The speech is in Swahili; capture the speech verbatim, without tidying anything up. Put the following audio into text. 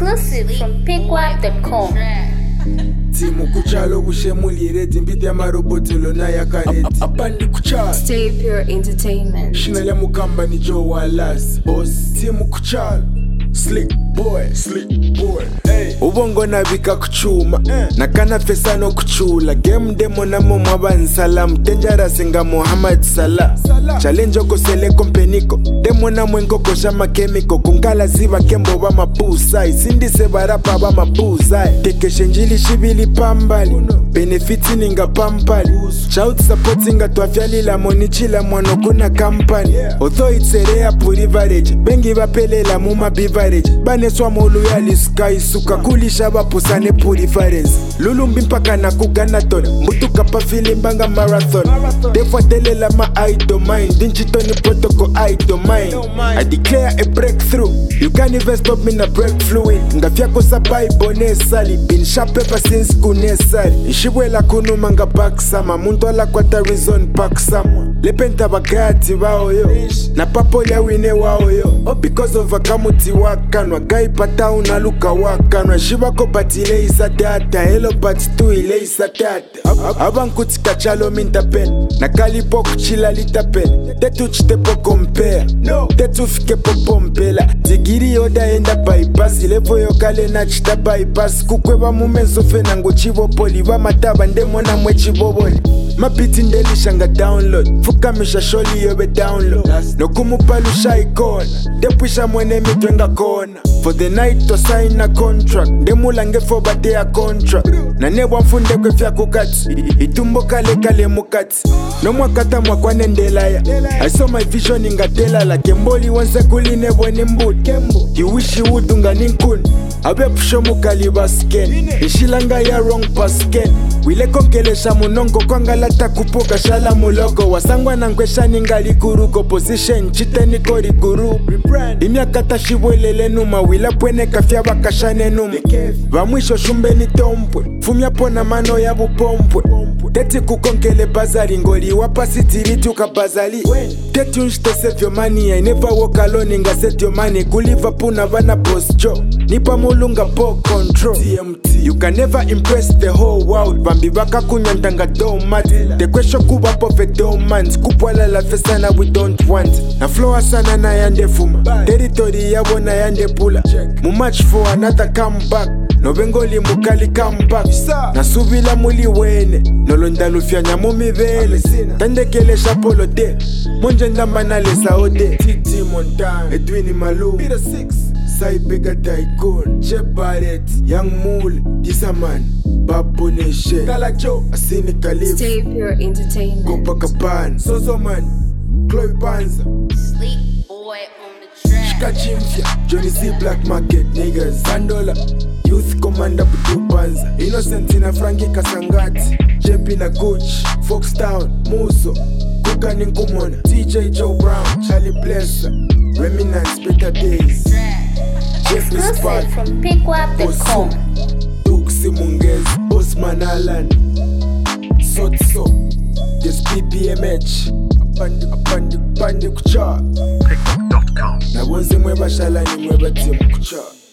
Exclusive from pickwap dot com. Timu kuchalo bushemulire timbiti amaroboti lona yakareti apandi kuchalo Stay Pure Entertainment. Shinale mukamba ni Joe Wallace boss timu kuchalo Slick boy, slick boy. Hey. Ubongo na bika kuchuma eh. Nakana fesa no kuchula. Game demo na mo mwaban salam. Dangerous nga Muhammad Salah, Salah. Challenge oko sele kompeniko. Demo na mwengo koshama chemical. Kungala ziva kembo ba mapusai. Sindi se barapa ba mapusai. Teke shenjili shibili pambali Uno. Benefiti ninga pampali Uso. Shout supporting nga tuafyali la monichila mwano kuna kampani yeah. Although it's a rare privilege. Bengi bapele la muma biva baneswa molu ya liskai suka kulisha bapusane purifarens lulumbi mpaka na kuganatona mbutuka pa filimbanga marathon defwa delela ma I don't mind dinchitoni protocol I don't mind I declare a breakthrough you can't even stop me na break fluid ngafyako sa bible nesali been sharp ever since kunesali ishibwela kunuma nga back sama muntu ala kwata reason pack samwa lepenta bagati bao yo na papolia wine wao yo oh because of a kamuti wakanwa gai pata unaluka wakanwa shibako batile isa data hello but tu ile isa data abankuti kachalo mintapen na kalipo kuchila litapen tetu chite po compare no tetu fike po pompela tigiri oda enda bypass levo yo kale na chita bypass kukweba mumezo fe nango chivo poli va mataba ndemo na mwe chiboboli mapiti ndelisha nga download fukamisha sholi yobe download no kumupalusha ikona depuisha mwene mitwe nga kona for the night to sign a contract ndemulange for bate a contract na nebwa mfunde kwe fya kukati itumbo kale kale mukati no mwakata mwakwane ndelaya I saw my vision inga telala kemboli wanse kuline bwene mbudi you wish you would unga ninkuni abe pusho mukali basken ishilanga ya wrong pasken wile konkelesha munongo kwanga lata kupoka shala muloko wasangwa na nkwesha ningali kuruko position chiteni kori guru imyakata shibwelele numa wila pwene kafya bakashane numa vamwisho shumbeni tompwe fumya pona mano ya bupompwe teti kukonkele bazari ngoli wapasitiri tuka bazali teti unshite save your money I never walk alone inga set your money kuliva puna vana boss jo nipa mulunga po control T M T you can never impress the whole world bambi baka kunyantanga domat the question kuba perfect domans kupwala la fesana we don't want na flow sana na yande fuma territory yabo na yande pula mu match for another comeback no bengoli mukali comeback na subila muli wene no londa lufya nyamu mivele tandekele shapolo de monje ndamba na lesa ode Titi Montana Edwini Malu Peter six Sai Bega Tycoon Cheparet Young Mule Disaman Babu Nation Kalacho Asini Kalif Stay Pure Entertainment. Copacabana Sozoman Chloe Banza Sleep boy on the track. Kachimfia Johnny Z Black Market Niggas Zandola Youth Commander Butu Banza Innocent na Frankie Kasangati J P na Gucci Foxtown Muso Kuka Ninkumona T J Joe Brown Charlie Blesser Reminisce Better Days Jeffrey Spot Exclusive from pickwap dot com. Tuxi Mungez Osman Alan Sotso This P P M H Apandi Apandi Apandi Kucha pickwap dot com Na bonzi mweba shalani mweba timu kucha